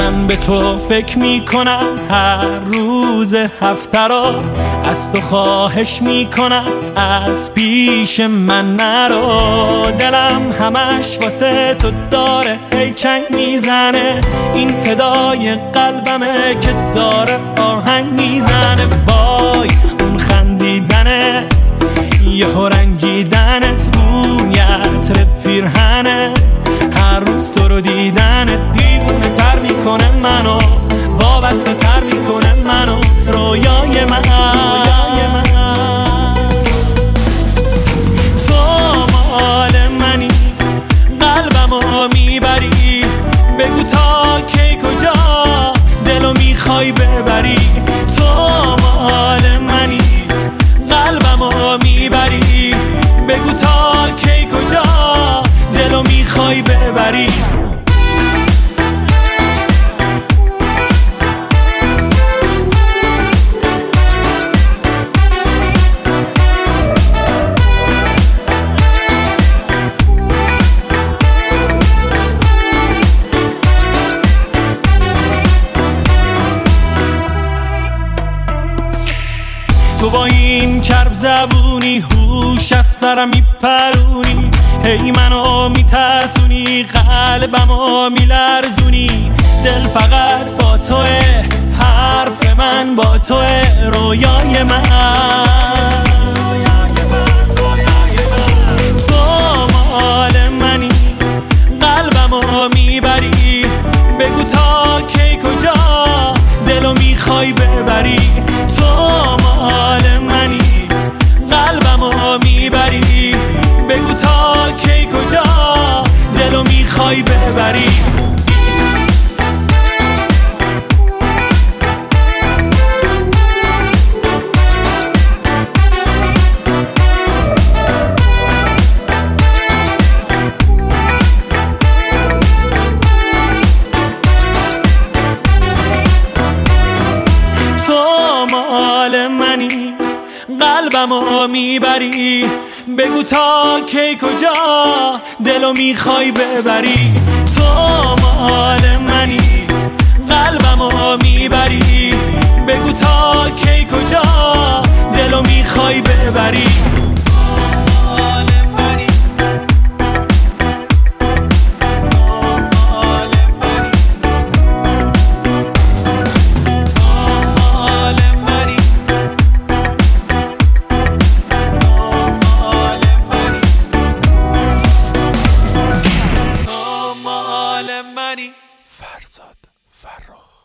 من به تو فکر میکنم هر روز هفته را، از تو خواهش میکنم از پیش من نرو. دلم همش واسه تو داره هی چنگ میزنه، این صدای قلبمه که داره آهنگ میزنه. وای اون خندیدنت، یهو رنجیدنت، روی عطر پیرهنت، هر روز تو رو دیدنت دیوونه تر میکنه منو، وابسته تر میکنه منو، رویای من. تو مال منی، قلبمو میبری، بگو تا کی کجا دلو میخوای ببری. تو مال منی، قلبمو میبری، بگو تا کی کجا دلو میخوای ببری. تو با این کرب زبونی هوش از سرم میپرونی، هی منو میترسونی، قلبمو میلرزونی. دل فقط با توه، حرف من با توه، رویای من. تو مال منی، قلبمو میبری، بگو تا کی کجا دلو میخوای ببری. تو مال منی، قلبمو میبری، بگو تا کی کجا دلو میخوای ببری. قلبمو میبری، بگو تا کی کجا دلو میخوای ببری. تو مال منی، قلبمو میبری، بگو تا کی کجا دلو میخوای ببری. فرزاد فرخ.